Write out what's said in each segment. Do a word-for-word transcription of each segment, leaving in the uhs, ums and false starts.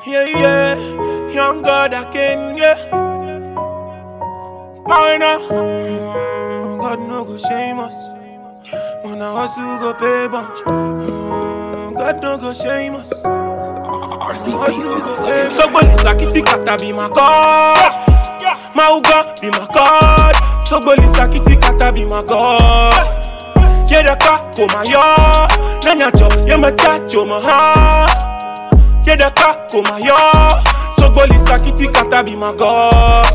Yeah, yeah, young God again, yeah. Marina, mm, God no go shame us. When I hustle go pay bunch, mm, God no go shame us. R C P is Somebody sakiti kata be my God. Mauga be my God. Somebody sakiti kata be my God. Yedaka komayo, nanyacho yemachacho maha. Yedaka komayo, somebody sakiti kata be my God.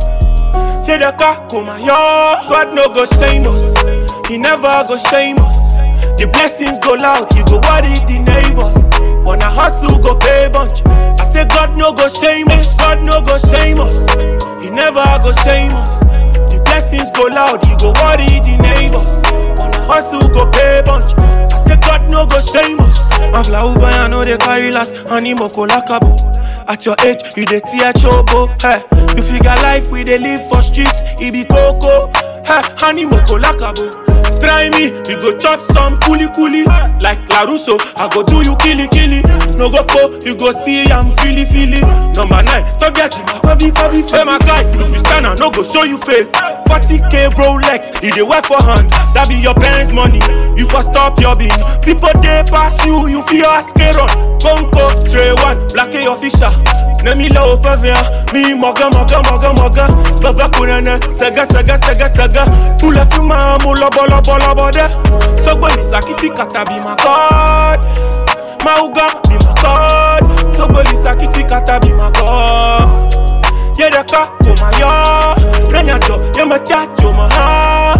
Yedaka komayo, God no go shame us. He never go shame us. The blessings go loud, you go worry the neighbors. When I hustle go pay bunch, I say God no go shame us. God no go shame us. He never go shame us. The blessings go loud, you go worry the neighbors. When I hustle go pay bunch, I say God no go shame us. I'm Lauba, I know they carry last, Animoko Lakabo. At your age, you dey tear chobo. Hey, you figure life we dey live for streets, it be coco. Hey, Animoko Lakabo. Try me, you go chop some kuli kuli. Like LaRusso, I go do you killy killy. No go po, you go see I'm feely feely. Number nine, don't get you, my baby, baby. Hey my guy, you stand and no go show you fake. forty K Rolex, you dey wear for hand. That be your parents' money, you for stop your bin. People dey pass you, you feel ask run. Conco, Trey one, Black A official. Nemila opavia, mi moga moga moga moga. Baba kurana, saga saga saga saga. Pula fuma mulo bolo bolo bode. Sogoni sakiti kata be my God. Mauga be my God. Sogoni sakiti kata be my God. Yedaka komayo, nanyacho yemachacho maha.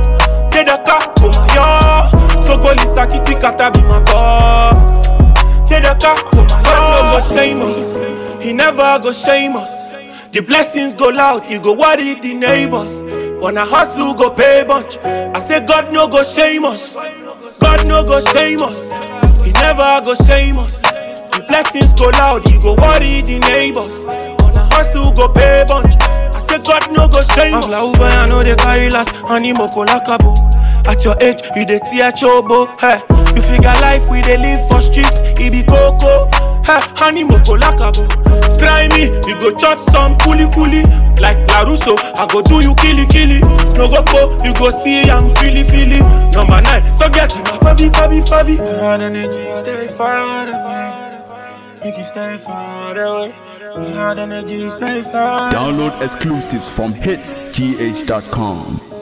Yedaka komayo, sogoni sakiti kata be my God. Yedaka komayo, no go shame us. He never go shame us. The blessings go loud, you go worry the neighbors. When I hustle go pay bunch, I say God no go shame us. God no go shame us. He never go shame us. The blessings go loud, you go worry the neighbors. When I hustle go pay bunch, I say God no go shame us. I'm Lauba, I know they carry last, Animoko Lakabo. At your age, you dey tear chobo. Hey, you figure life we dey live for streets, it be coco. Hey, Animoko Lakabo. Try me, you go chop some kuli kuli. Like LaRusso, I go do you killy killy. No go po, you go see I'm feely feely. Number nine, don't get you, my baby, baby, baby. Hard energy, stay far away. Make you stay far away. Hard energy, stay far away. Download exclusives from hits g h dot com.